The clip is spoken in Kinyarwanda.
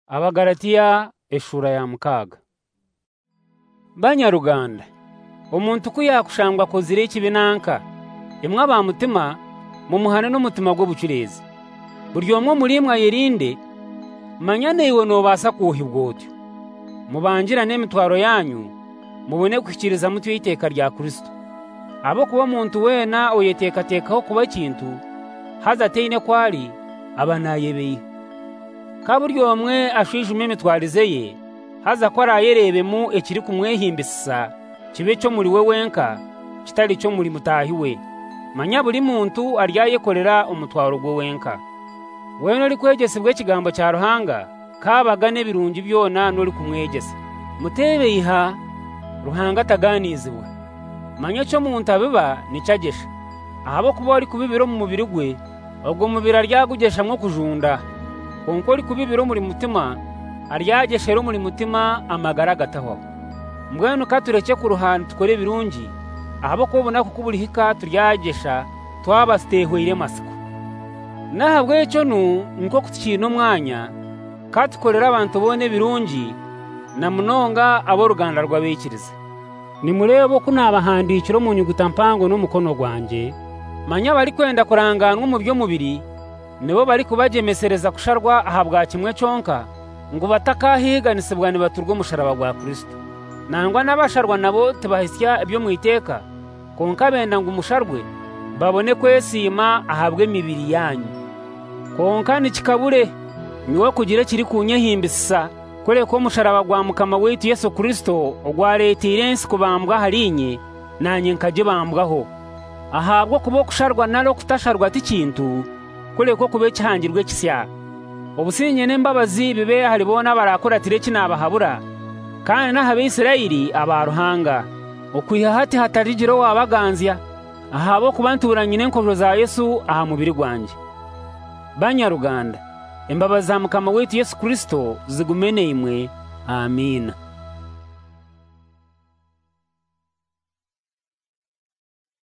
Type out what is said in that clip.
Abagalatiya eshura ya mukaga. Banyaruganda, omuntu kuyakushangwa kozire ikibinanka imwe abamutima mumuhane n'umutima gw'obucurezi. Buri omwe mulimwe ayirinde manya neiwe nobasa kuhibwa otyo. Mubangira n'emitwaro yanyu mubone kuhikiriza mutyo iteka rya Kristo. Abo kuba omuntu wena oyetekatekaho kuba kintu haza teine kwali aba nayebeye. Kaburi omwe ashwijuma emitwarize ye haza ko arayerebemu ekiri kumwehimbisa kibe cyo muri we wenka kitali cyo muri mutahi we. Manya buri muntu aryayekorera umutwaro gwe wenka. Wena uri kwegesebwe kigambo cya Ruhanga kabaga n'ebirungi byona nuri kumwegesa. Mutebe iha Ruhanga taganizibwa. Manya cyo muntu abiba nicagesha. Ahabo kuba ari kubibiro mu mubiri gwe ubwo mubiri aryagugesha mwo kujunda. Konkori kubibiro muri mutima aryageshero muri mutima amagara gataho. Mbwenu katureke ku ruhande tukore birungi ahabo kubona ko kuburihika turyagesha twabastehwire masiko. Nahabwe cyo nko kutikino mwanya katukorera abantu bone birungi na munonga abo ruganda rwabekiriza. Nimurebo kunabahandikiro mu nyuguta mpango no mukono gwanje. Manya bari kwenda kuranganwa mu byo mubiri nibo bari kubajemesereza kusharwa ahabwa kimwe cyonka ngo batakahiganisibwa nibaturwa musharaba gwa Kristo. Nangwa nabasharwa nabo tibahisya ibyo mwiteka konka benda ngo musharwe babone kwesima ahabwe mibiri yanyu. Konka nikikabure niwe kugira kiri kunyehimbisa kore ko musharaba gwa mukama wetu Yesu Kristo ogwaretire nsi kubambwa harinye nanye nkaje bambwaho. Ahabwo kubo kusharwa nalo kutasharwa tikintu kule ko kube cyangirwe kisya. Obusinye n'embabazi bibe haribona barakoratire kinabahabura kandi nahabe Isirayeli abaruhanga okwiha hati hatarijiro wabaganzya ahabo kubanturanye n'enkojo za Yesu aha mubiri gwanje. Banyaruganda, embabazi za mukama wetu Yesu Kristo zigumene imwe. Amina.